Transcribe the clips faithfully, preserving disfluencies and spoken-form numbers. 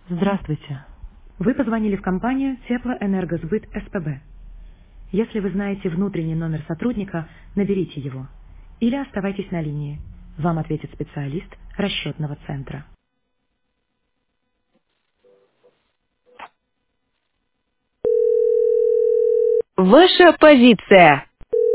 Здравствуйте. Вы позвонили в компанию Теплоэнергосбыт СПБ. Если вы знаете внутренний номер сотрудника, наберите его. Или оставайтесь на линии. Вам ответит специалист расчетного центра. Ваша позиция.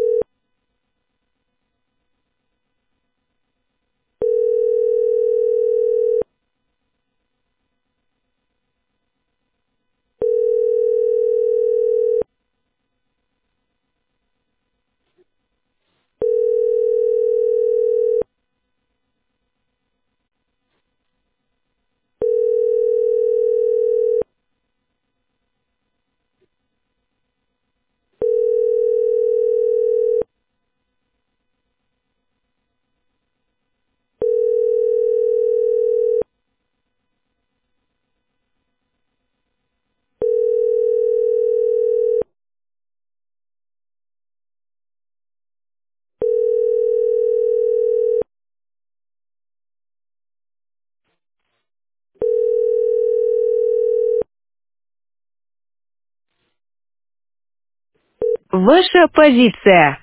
Ваша позиция.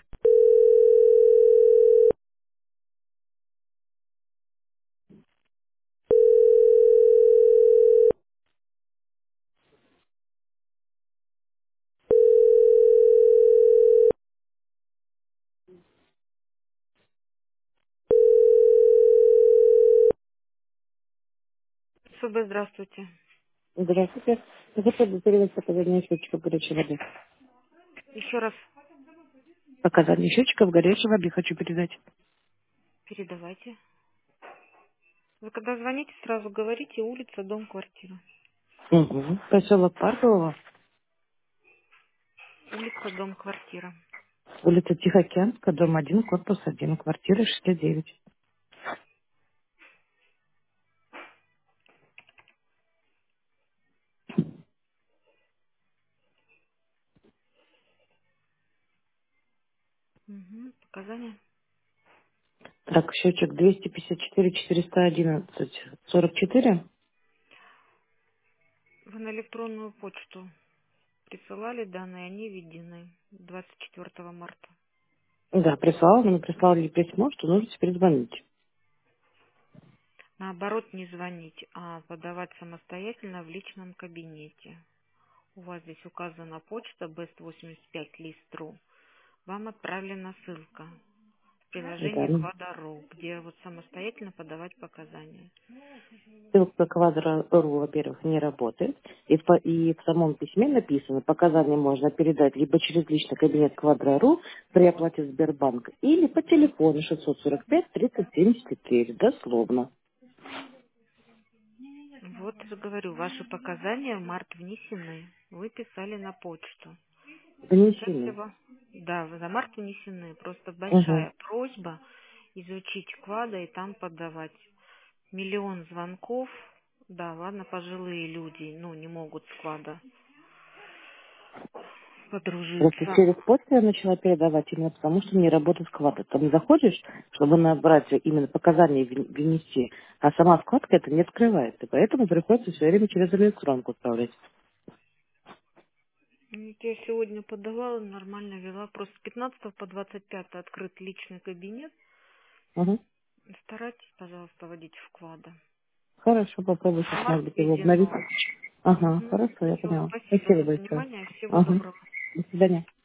СБ, здравствуйте. Здравствуйте. Я хотела бы передать показания счетчиков горячей воды. Еще раз Показания счетчиков горячей воды хочу передать. передавайте. Вы когда звоните, сразу говорите улица, дом, квартира. Угу. Поселок Паркового, Улица, дом, квартира. улица Тихоокеанская, дом один, корпус один, квартира шестьдесят девять. Угу. Показания. Так, счетчик двести пятьдесят четыре четыреста одиннадцать сорок четыре. Вы на электронную почту присылали данные, они введены двадцать четвёртого марта. Да, прислала, но прислали письмо, что нужно теперь звонить. Наоборот, не звонить, а подавать самостоятельно в личном кабинете. У вас здесь указана почта бест восемьдесят пять лист.ру. Вам отправлена ссылка в Да. приложение Квадару, где вот самостоятельно подавать показания. Ссылка Квадро.ру, во-первых, не работает. И в, по- и в самом письме написано, показания можно передать либо через личный кабинет Квадро.ру при оплате в Сбербанк, или по телефону шестьсот сорок пять тридцать семьдесят три, дословно. Вот же говорю, ваши показания в март внесены. Вы писали на почту. Сейчас Занесены. всего, да, вы за март внесены. Просто Угу. большая просьба изучить квада и там подавать. Миллион звонков. Да, ладно, пожилые люди, ну, не могут с квада Просто подружиться. через почту я начала передавать именно потому, что не работает вкладка. Там заходишь, чтобы набрать именно показания и вн- внести, а сама вкладка это не открывается. И поэтому приходится все время через электронку отправлять. Ну, Я сегодня подавала, нормально вела. Просто с пятнадцатого по двадцать пятое открыт личный кабинет. Угу. Старайтесь, пожалуйста, вводить в квада. Хорошо, попробую сейчас, Март может быть, его обновить. введено. Ага, Угу. хорошо, я Все, поняла. спасибо Спасибо за большое. понимание. Всего Ага. доброго. До свидания.